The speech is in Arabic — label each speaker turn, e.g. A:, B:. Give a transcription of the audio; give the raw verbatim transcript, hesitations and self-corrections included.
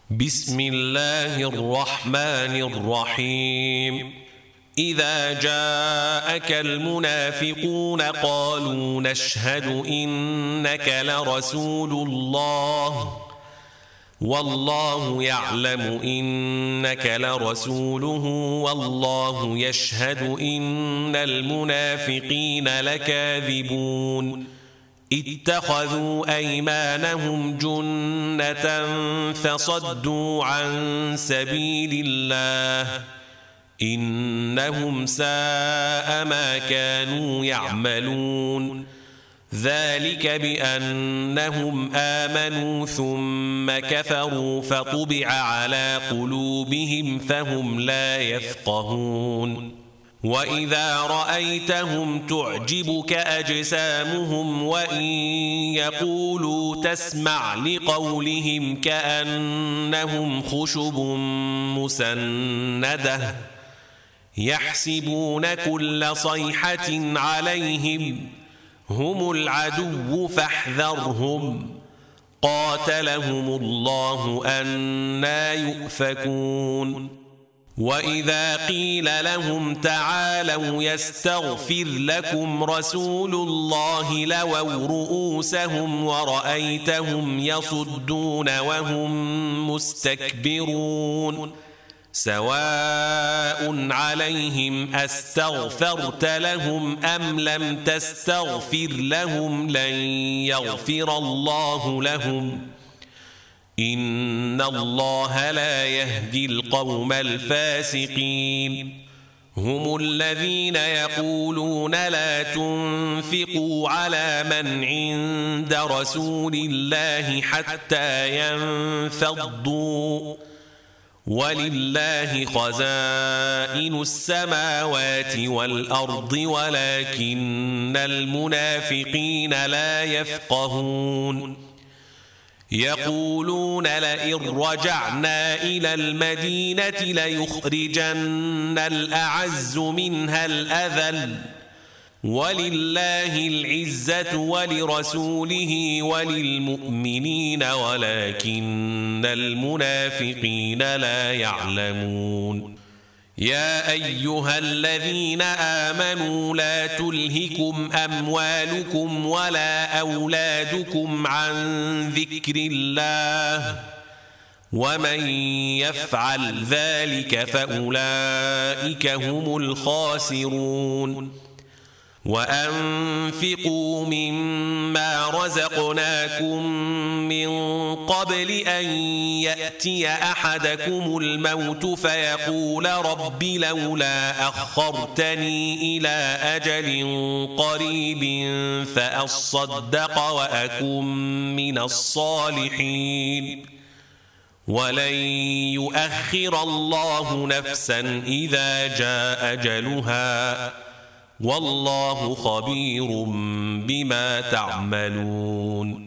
A: بسم الله الرحمن الرحيم إذا جاءك المنافقون قالوا نشهد إنك لرسول الله والله يعلم إنك لرسوله والله يشهد إن المنافقين لكاذبون اتخذوا أيمانهم جنة فصدوا عن سبيل الله إنهم ساء ما كانوا يعملون ذلك بأنهم آمنوا ثم كفروا فطبع على قلوبهم فهم لا يفقهون وإذا رأيتهم تعجبك أجسامهم وإن يقولوا تسمع لقولهم كأنهم خشب مسندة يحسبون كل صيحة عليهم هم العدو فاحذرهم قاتلهم الله أنى يؤفكون وإذا قيل لهم تعالوا يستغفر لكم رسول الله لووا رؤوسهم ورأيتهم يصدون وهم مستكبرون سواء عليهم أستغفرت لهم أم لم تستغفر لهم لن يغفر الله لهم إن الله لا يهدي القوم الفاسقين هم الذين يقولون لا تنفقوا على من عند رسول الله حتى ينفضوا ولله خزائن السماوات والأرض ولكن المنافقين لا يفقهون يقولون لئن رجعنا إلى المدينة ليخرجن الأعز منها الأذل ولله العزة ولرسوله وللمؤمنين ولكن المنافقين لا يعلمون يا أيها الذين آمنوا لا تلهكم أموالكم ولا أولادكم عن ذكر الله ومن يفعل ذلك فأولئك هم الخاسرون وأنفقوا مما رزقناكم من قبل أن يأتي أحدكم الموت فيقول رب لولا أخرتني إلى أجل قريب فأصدق وأكن من الصالحين ولن يؤخر الله نفسا إذا جاء أجلها والله خبير بما تعملون